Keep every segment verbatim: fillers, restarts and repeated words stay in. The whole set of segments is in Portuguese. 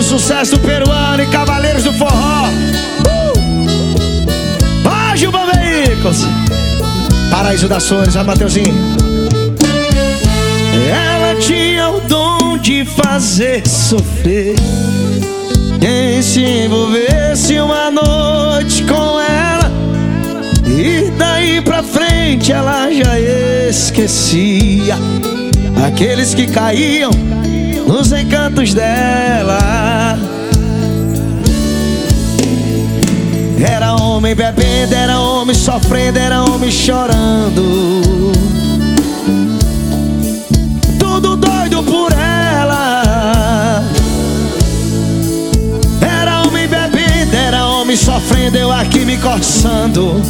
sucesso do peruano e Cavaleiros do Forró. uh! Vai, Gilvan Veículos. Paraíso das Flores, vai, Mateuzinho. Ela tinha o dom de fazer sofrer. Quem se envolvesse uma noite com ela, e daí pra frente ela já esquecia aqueles que caíam nos encantos dela. Era homem bebendo, era homem sofrendo, era homem chorando, tudo doido por ela. Era homem bebendo, era homem sofrendo, eu aqui me coçando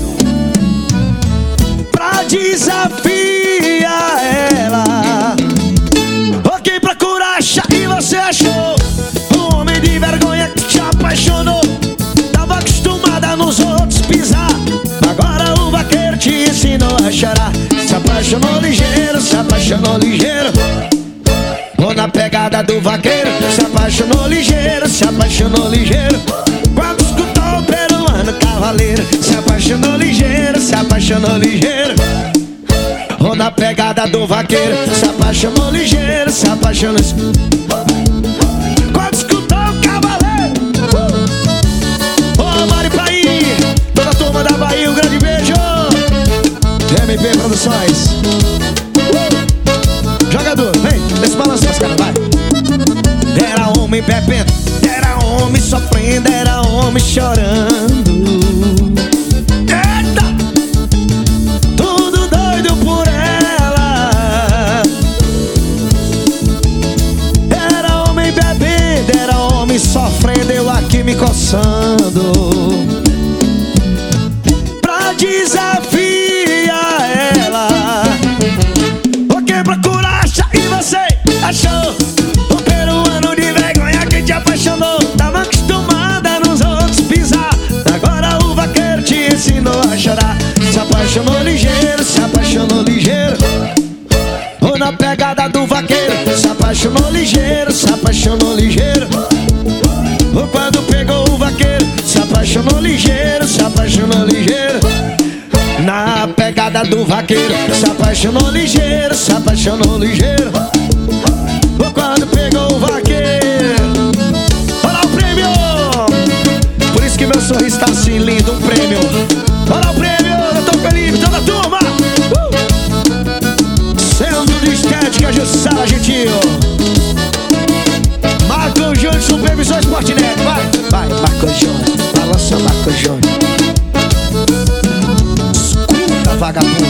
pra desafiar ela. Ok, procura achar e você achou um homem de vergonha que te apaixonou. Tava acostumada nos outros pisar, agora o vaqueiro te ensinou a chorar. Se apaixonou ligeiro, se apaixonou ligeiro. Ou na pegada do vaqueiro. Se apaixonou ligeiro, se apaixonou ligeiro. Quando escutou o peruano cavaleiro. Se apaixonou ligeiro, se apaixonou ligeiro. Ou na pegada do vaqueiro. Se apaixonou ligeiro, se apaixonou. Quando escutou o cavaleiro. Ô, uh! Mari Paí, toda a turma da Bahia, um grande beijo. M P Produções. uh! Jogador, vem, desse balanço, cara, vai. Era homem bebendo, era homem sofrendo, era homem chorando. Eita! Tudo doido por ela. Era homem bebendo, era homem sofrendo, eu aqui me coçando pra desafiar ela. Ok, procura achar e você achou um peruano de vergonha que te apaixonou. Tava acostumada nos outros pisar, agora o vaqueiro te ensinou a chorar. Se apaixonou ligeiro, se apaixonou ligeiro. Ou na pegada do vaqueiro. Se apaixonou ligeiro, se apaixonou ligeiro. Ou quando pegou o vaqueiro. Se apaixonou ligeiro, se apaixonou ligeiro. Na pegada do vaqueiro. Se apaixonou ligeiro, se apaixonou ligeiro. Ou quando pegou o vaqueiro. Olha o prêmio! Por isso que meu sorriso tá assim lindo, um prêmio. Olha o prêmio, doutor Felipe, toda a turma. uh! Centro de Estética Jussara Gentil. Marco Júnior, Supervisor Sportnet. Vai, vai, Marco Júnior. Balança, Marco Júnior. Escuta, vagabundo.